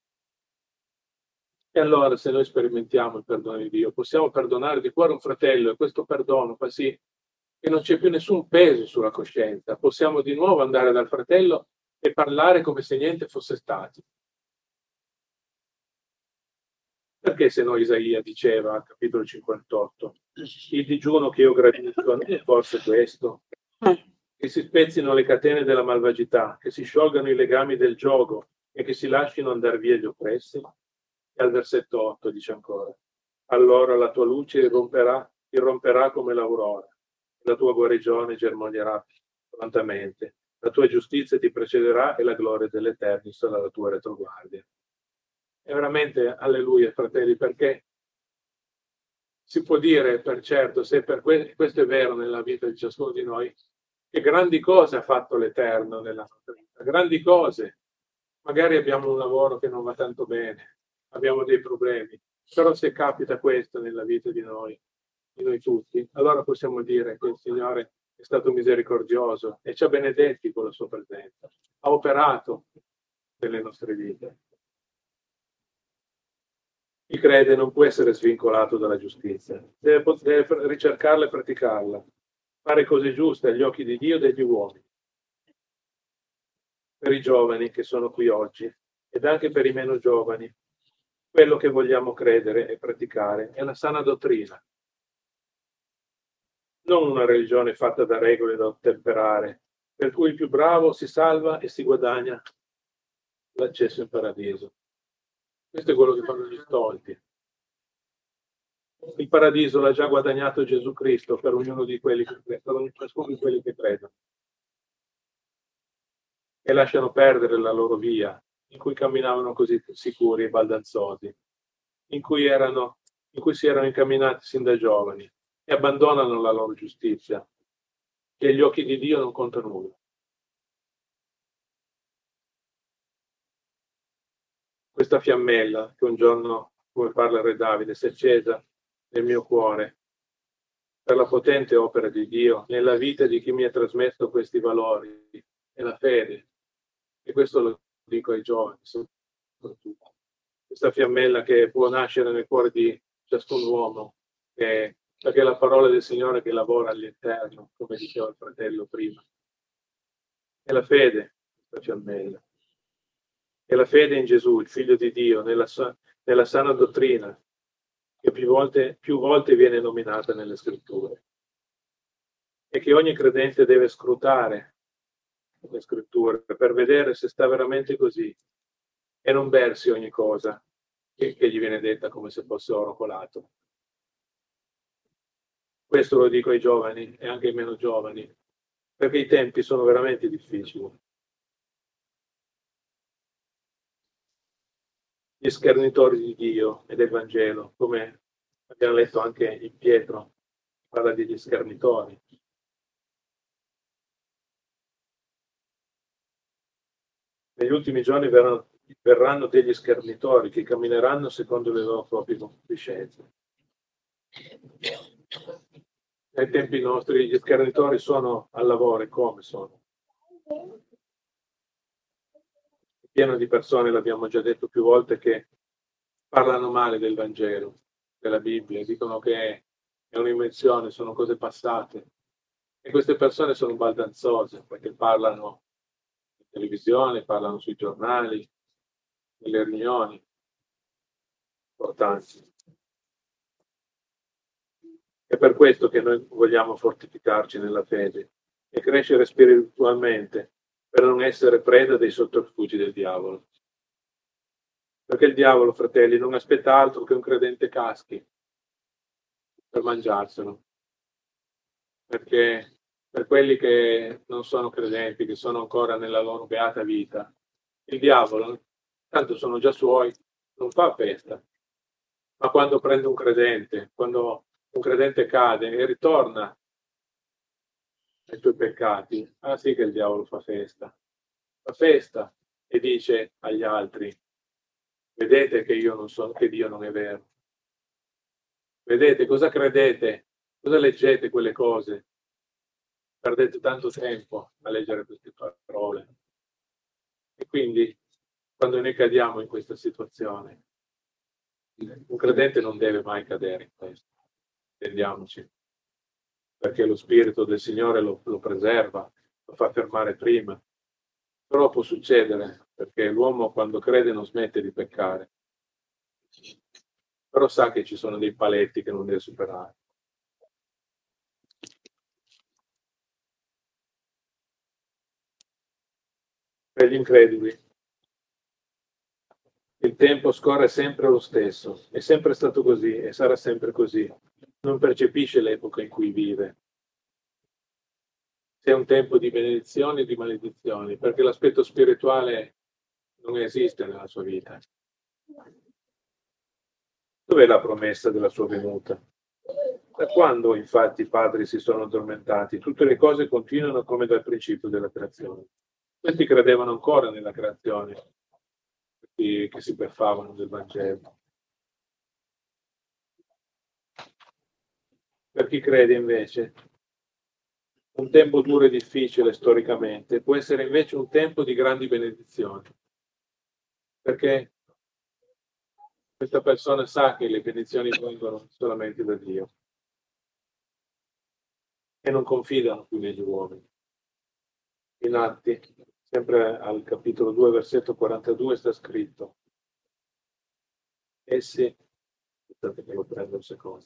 E allora, se noi sperimentiamo il perdono di Dio, possiamo perdonare di cuore un fratello, e questo perdono fa sì che non c'è più nessun peso sulla coscienza, possiamo di nuovo andare dal fratello e parlare come se niente fosse stato. Perché se no Isaia diceva, al capitolo cinquantotto, il digiuno che io gradisco non è forse questo? Che si spezzino le catene della malvagità, che si sciolgano i legami del giogo e che si lasciano andare via gli oppressi? E al versetto otto dice ancora, allora la tua luce irromperà, irromperà come l'aurora, la tua guarigione germoglierà prontamente, la tua giustizia ti precederà e la gloria dell'Eterno sarà la tua retroguardia. E veramente alleluia, fratelli, perché si può dire per certo, se per que- questo è vero nella vita di ciascuno di noi, che grandi cose ha fatto l'Eterno nella nostra vita, grandi cose. Magari abbiamo un lavoro che non va tanto bene, abbiamo dei problemi, però se capita questo nella vita di noi, di noi tutti, allora possiamo dire che il Signore è stato misericordioso e ci ha benedetti con la sua presenza, ha operato nelle nostre vite. Chi crede non può essere svincolato dalla giustizia, deve, deve ricercarla e praticarla, fare cose giuste agli occhi di Dio e degli uomini. Per i giovani che sono qui oggi ed anche per i meno giovani, quello che vogliamo credere e praticare è la sana dottrina, non una religione fatta da regole da ottemperare, per cui il più bravo si salva e si guadagna l'accesso in paradiso. Questo è quello che fanno gli stolti. Il paradiso l'ha già guadagnato Gesù Cristo per ognuno di quelli che, per ciascuno di quelli che credono. E lasciano perdere la loro via, in cui camminavano così sicuri e baldanzosi, in cui, erano, in cui si erano incamminati sin da giovani, e abbandonano la loro giustizia, che agli occhi di Dio non conta nulla. Questa fiammella che un giorno, come parla il Re Davide, si è accesa nel mio cuore per la potente opera di Dio nella vita di chi mi ha trasmesso questi valori e la fede. E questo lo dico ai giovani soprattutto. Questa fiammella che può nascere nel cuore di ciascun uomo, che, perché è la parola del Signore che lavora all'interno, come diceva il fratello prima. È la fede, questa fiammella. È la fede in Gesù, il Figlio di Dio, nella, nella sana dottrina, che più volte, più volte viene nominata nelle Scritture. E che ogni credente deve scrutare le Scritture per vedere se sta veramente così e non bersi ogni cosa che, che gli viene detta come se fosse oro colato. Questo lo dico ai giovani e anche ai meno giovani, perché i tempi sono veramente difficili. Gli schernitori di Dio e del Vangelo, come abbiamo letto anche in Pietro, parla degli schernitori. Negli ultimi giorni verranno, verranno degli schernitori che cammineranno secondo le loro proprie concupiscenze. Nei tempi nostri gli schernitori sono al lavoro, e come sono? Pieno di persone, l'abbiamo già detto più volte, che parlano male del Vangelo, della Bibbia, dicono che è un'invenzione, sono cose passate. E queste persone sono baldanzose, perché parlano in televisione, parlano sui giornali, nelle riunioni importanti. È per questo che noi vogliamo fortificarci nella fede e crescere spiritualmente, per non essere preda dei sotterfugi del diavolo. Perché il diavolo, fratelli, non aspetta altro che un credente caschi per mangiarselo. Perché per quelli che non sono credenti, che sono ancora nella loro beata vita, il diavolo, tanto sono già suoi, non fa festa. Ma quando prende un credente, quando un credente cade e ritorna ai tuoi peccati, ah sì che il diavolo fa festa. Fa festa e dice agli altri: vedete che io non sono, che Dio non è vero. Vedete cosa credete, cosa leggete quelle cose. Perdete tanto tempo a leggere queste parole. E quindi, quando noi cadiamo in questa situazione, un credente non deve mai cadere in questo, intendiamoci. perché lo Spirito del Signore lo, lo preserva, lo fa fermare prima. Però può succedere, perché l'uomo quando crede non smette di peccare. Però sa che ci sono dei paletti che non deve superare. Per gli increduli, il tempo scorre sempre lo stesso, è sempre stato così e sarà sempre così. Non percepisce l'epoca in cui vive. Se è un tempo di benedizioni e di maledizioni, perché l'aspetto spirituale non esiste nella sua vita. Dov'è la promessa della sua venuta? Da quando infatti i padri si sono addormentati, tutte le cose continuano come dal principio della creazione. Questi credevano ancora nella creazione, questi che si beffavano del Vangelo. Per chi crede invece, un tempo duro e difficile storicamente può essere invece un tempo di grandi benedizioni, perché questa persona sa che le benedizioni vengono solamente da Dio e non confidano più negli uomini. In Atti, sempre al capitolo due, versetto quarantadue, sta scritto: essi, aspettate che lo prendo un secondo.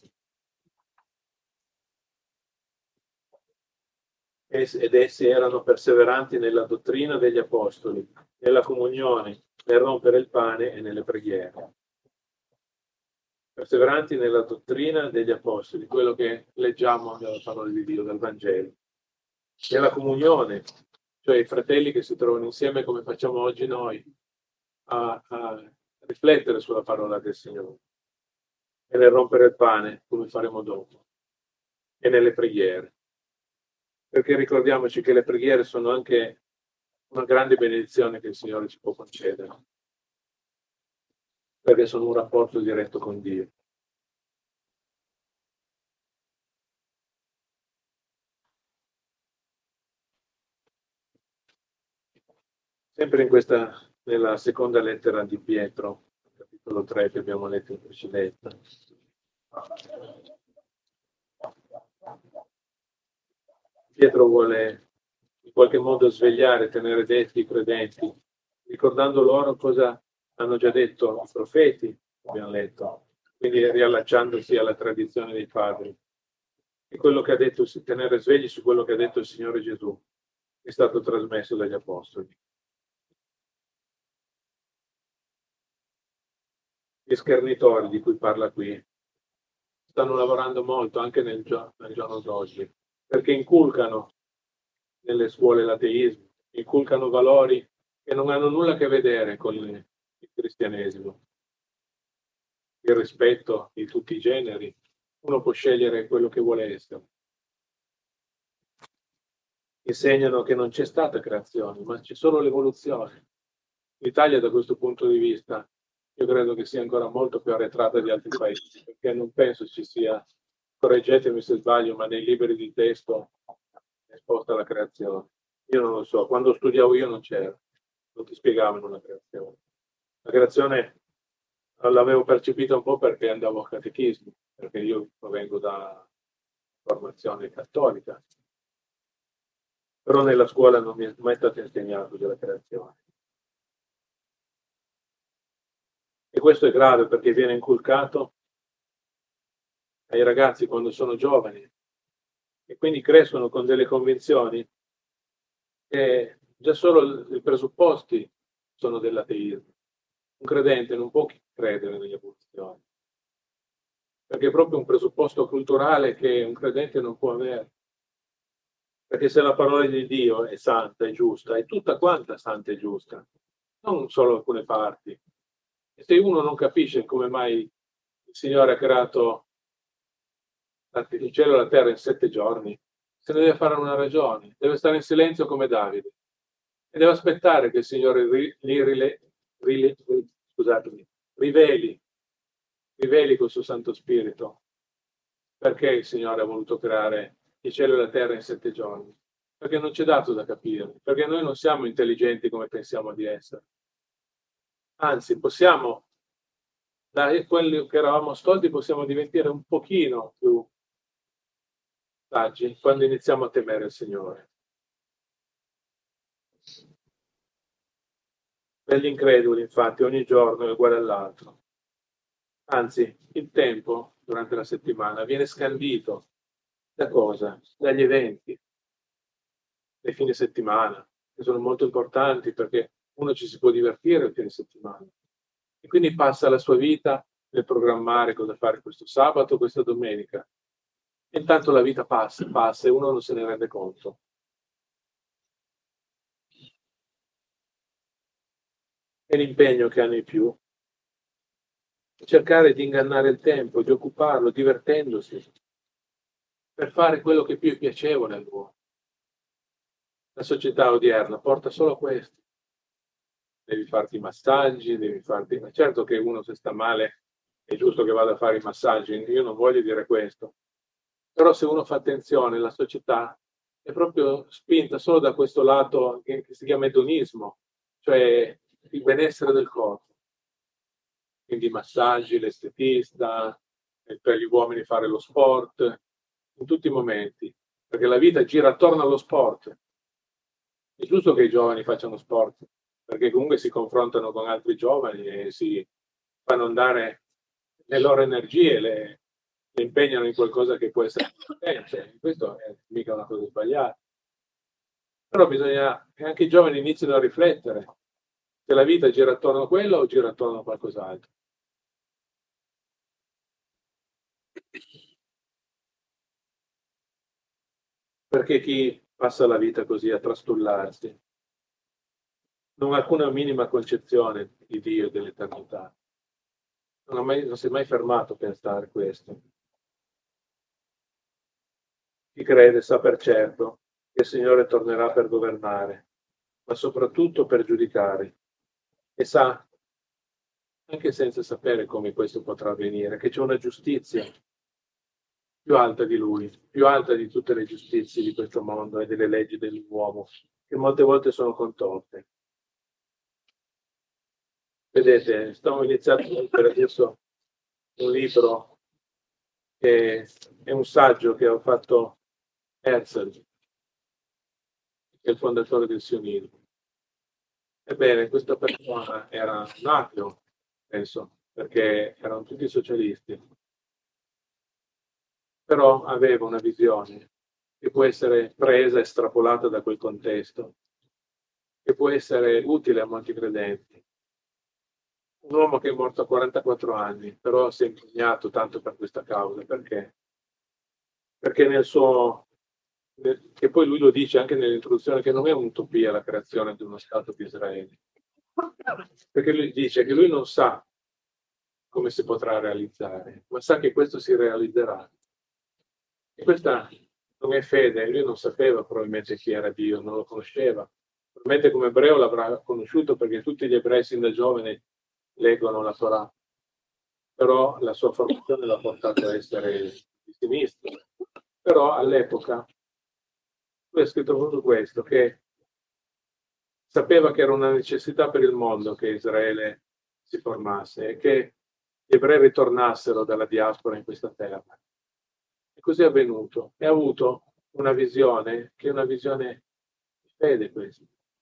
Ed essi erano perseveranti nella dottrina degli apostoli, nella comunione, nel rompere il pane e nelle preghiere. Perseveranti nella dottrina degli apostoli, quello che leggiamo nella parola di Dio, dal Vangelo. Nella comunione, cioè i fratelli che si trovano insieme come facciamo oggi noi, a, a riflettere sulla parola del Signore. E nel rompere il pane, come faremo dopo. E nelle preghiere. Perché ricordiamoci che le preghiere sono anche una grande benedizione che il Signore ci può concedere, perché sono un rapporto diretto con Dio. Sempre in questa, nella seconda lettera di Pietro, capitolo tre che abbiamo letto in precedenza. Pietro vuole in qualche modo svegliare, tenere detti i credenti, ricordando loro cosa hanno già detto i profeti, abbiamo letto, quindi riallacciandosi alla tradizione dei padri. E quello che ha detto, tenere svegli su quello che ha detto il Signore Gesù, è stato trasmesso dagli Apostoli. Gli schernitori di cui parla qui stanno lavorando molto anche nel, gio- nel giorno d'oggi, perché inculcano nelle scuole l'ateismo, inculcano valori che non hanno nulla a che vedere con il, il cristianesimo. Il rispetto di tutti i generi, uno può scegliere quello che vuole essere. Insegnano che non c'è stata creazione, ma c'è solo l'evoluzione. L'Italia da questo punto di vista io credo che sia ancora molto più arretrata di altri paesi, perché non penso ci sia, correggetemi se sbaglio, ma nei libri di testo è esposta la creazione. Io non lo so, quando studiavo io non c'era, non ti spiegavano la creazione. La creazione l'avevo percepita un po' perché andavo a catechismo, perché io provengo da formazione cattolica, però nella scuola non mi è mai stato insegnato della creazione. E questo è grave perché viene inculcato ai ragazzi quando sono giovani e quindi crescono con delle convinzioni che già solo i presupposti sono dell'ateismo. Un credente non può credere nelle evoluzioni, perché è proprio un presupposto culturale che un credente non può avere. Perché se la parola di Dio è santa e giusta, è tutta quanta santa e giusta, non solo alcune parti. E se uno non capisce come mai il Signore ha creato il cielo e la terra in sette giorni, se ne deve fare una ragione, deve stare in silenzio come Davide e deve aspettare che il Signore ri, li rile, rile, scusatemi, riveli, riveli col suo Santo Spirito perché il Signore ha voluto creare il cielo e la terra in sette giorni. Perché non c'è dato da capire, perché noi non siamo intelligenti come pensiamo di essere. Anzi, possiamo, da quelli che eravamo stolti, possiamo diventare un pochino più saggi quando iniziamo a temere il Signore. Per gli increduli, infatti, ogni giorno è uguale all'altro. Anzi, il tempo durante la settimana viene scandito da cosa? Dagli eventi, dei fine settimana, che sono molto importanti perché uno ci si può divertire il fine settimana. E quindi passa la sua vita nel programmare cosa fare questo sabato, questa domenica. E intanto la vita passa, passa e uno non se ne rende conto. E l'impegno che hanno in più è cercare di ingannare il tempo, di occuparlo, divertendosi, per fare quello che più è piacevole all'uomo. La società odierna porta solo a questo. Devi farti i massaggi, devi farti... Ma certo che uno se sta male è giusto che vada a fare i massaggi, io non voglio dire questo. Però se uno fa attenzione, la società è proprio spinta solo da questo lato che si chiama edonismo, cioè il benessere del corpo. Quindi i massaggi, l'estetista, per gli uomini fare lo sport, in tutti i momenti, perché la vita gira attorno allo sport. È giusto che i giovani facciano sport, perché comunque si confrontano con altri giovani e si fanno andare le loro energie, le, le impegnano in qualcosa che può essere divertente. Questo è mica una cosa sbagliata. Però bisogna che anche i giovani inizino a riflettere se la vita gira attorno a quello o gira attorno a qualcos'altro. Perché chi passa la vita così a trastullarsi non ha alcuna minima concezione di Dio e dell'eternità. Non, ha mai, non si è mai fermato a pensare questo. Chi crede sa per certo che il Signore tornerà per governare, ma soprattutto per giudicare. E sa, anche senza sapere come questo potrà avvenire, che c'è una giustizia più alta di Lui, più alta di tutte le giustizie di questo mondo e delle leggi dell'uomo, che molte volte sono contorte. Vedete, stiamo iniziando per adesso un libro che è un saggio che ha fatto Herzl, che è il fondatore del sionismo. Ebbene, questa persona era un ateo, penso, perché erano tutti socialisti, però aveva una visione che può essere presa e estrapolata da quel contesto, che può essere utile a molti credenti. Un uomo che è morto a quarantaquattro anni, però si è impegnato tanto per questa causa. Perché? Perché nel suo... Nel, che poi lui lo dice anche nell'introduzione, che non è un'utopia la creazione di uno Stato di Israele. Perché lui dice che lui non sa come si potrà realizzare, ma sa che questo si realizzerà. E questa non è fede, lui non sapeva probabilmente chi era Dio, non lo conosceva. Probabilmente come ebreo l'avrà conosciuto perché tutti gli ebrei sin da giovane leggono la Torah, però la sua formazione l'ha portato a essere di sinistra. Però all'epoca lui ha scritto proprio questo, che sapeva che era una necessità per il mondo che Israele si formasse e che gli ebrei ritornassero dalla diaspora in questa terra. E così è avvenuto. E ha avuto una visione, che è una visione di fede questa.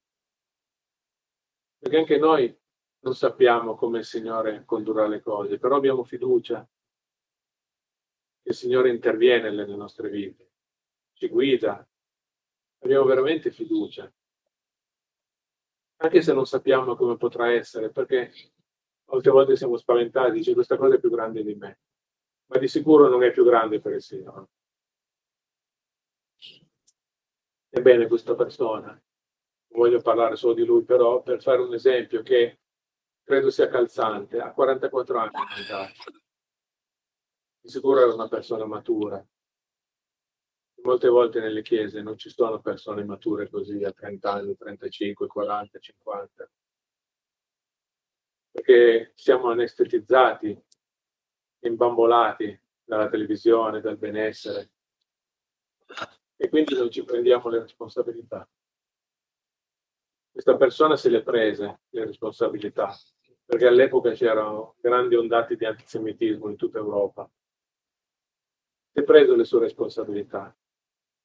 Perché anche noi non sappiamo come il Signore condurrà le cose, però abbiamo fiducia che il Signore interviene nelle nostre vite, ci guida, abbiamo veramente fiducia. Anche se non sappiamo come potrà essere, perché molte volte siamo spaventati, dice questa cosa è più grande di me, ma di sicuro non è più grande per il Signore. Ebbene, questa persona, non voglio parlare solo di lui, però per fare un esempio che credo sia calzante, ha quarantaquattro anni di età. Di sicuro era una persona matura. Molte volte nelle chiese non ci sono persone mature così a trenta anni, trentacinque, quaranta, cinquanta. Perché siamo anestetizzati, imbambolati dalla televisione, dal benessere. E quindi non ci prendiamo le responsabilità. Questa persona se le prese le responsabilità, perché all'epoca c'erano grandi ondate di antisemitismo in tutta Europa. Si è preso le sue responsabilità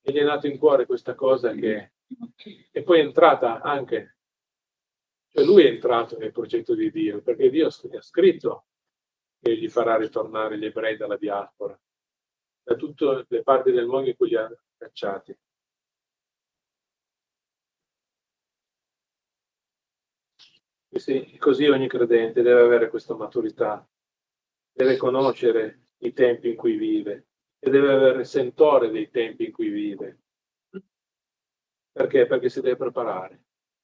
e gli è nato in cuore questa cosa che e poi è entrata anche, cioè lui è entrato nel progetto di Dio, perché Dio ha scritto che gli farà ritornare gli ebrei dalla diaspora, da tutte le parti del mondo in cui li ha cacciati. E così ogni credente deve avere questa maturità, deve conoscere i tempi in cui vive e deve avere il sentore dei tempi in cui vive. Perché? Perché si deve preparare.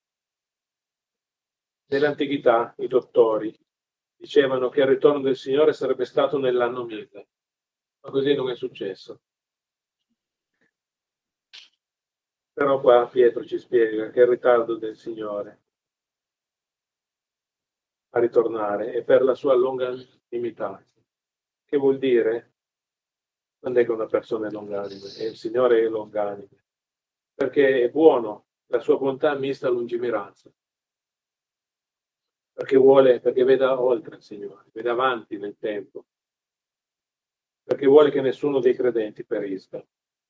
Nell'antichità i dottori dicevano che il ritorno del Signore sarebbe stato nell'anno mille, ma così non è successo. Però qua Pietro ci spiega che il ritardo del Signore a ritornare è per la sua longanimità. Che vuol dire? Non è che una persona è longanime, è il Signore è longanime, perché è buono, la sua bontà mista lungimiranza, perché vuole, perché veda oltre il Signore, vede avanti nel tempo, perché vuole che nessuno dei credenti perisca.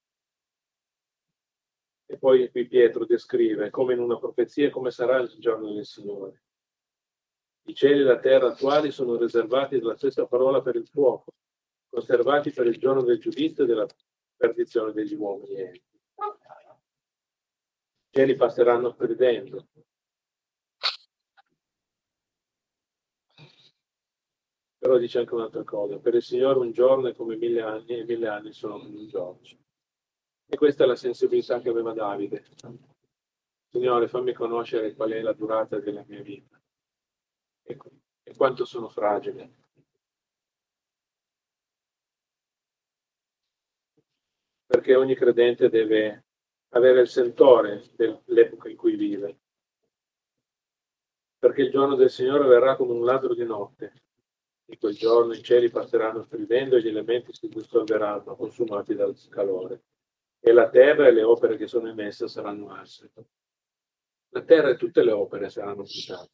E poi qui Pietro descrive come in una profezia come sarà il giorno del Signore. I cieli e la terra attuali sono riservati dalla stessa parola per il fuoco, conservati per il giorno del giudizio e della perdizione degli uomini. I cieli passeranno stridendo. Però dice anche un'altra cosa, per il Signore un giorno è come mille anni e mille anni sono come un giorno. E questa è la sensibilità che aveva Davide. Signore, fammi conoscere qual è la durata della mia vita e, e quanto sono fragile. Perché ogni credente deve avere il sentore dell'epoca in cui vive. Perché il giorno del Signore verrà come un ladro di notte. In quel giorno i cieli passeranno stridendo e gli elementi si dissolveranno, consumati dal calore. E la terra e le opere che sono in essa saranno arse. La terra e tutte le opere saranno bruciate.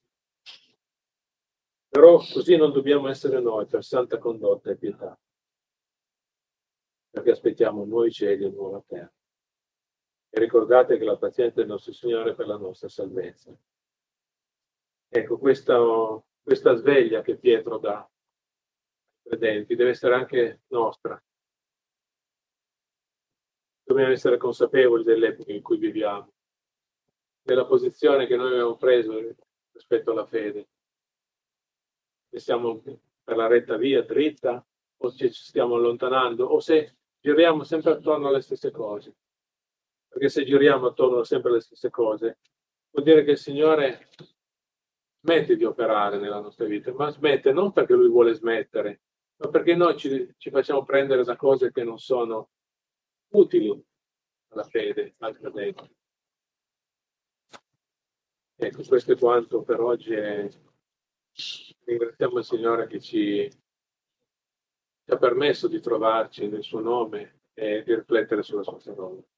Però così non dobbiamo essere noi per santa condotta e pietà, perché aspettiamo nuovi cieli e nuova terra. E ricordate che la pazienza del nostro Signore è per la nostra salvezza. Ecco, questa, questa sveglia che Pietro dà ai credenti deve essere anche nostra. Dobbiamo essere consapevoli dell'epoca in cui viviamo, della posizione che noi abbiamo preso rispetto alla fede. Se siamo per la retta via, dritta, o se ci stiamo allontanando, o se giriamo sempre attorno alle stesse cose. Perché se giriamo attorno sempre alle stesse cose, vuol dire che il Signore smette di operare nella nostra vita, ma smette non perché Lui vuole smettere, ma perché noi ci, ci facciamo prendere da cose che non sono utili alla fede, al credente. Ecco, questo è quanto per oggi. È... Ringraziamo il Signore che ci, ci ha permesso di trovarci nel suo nome e di riflettere sulla sua parola.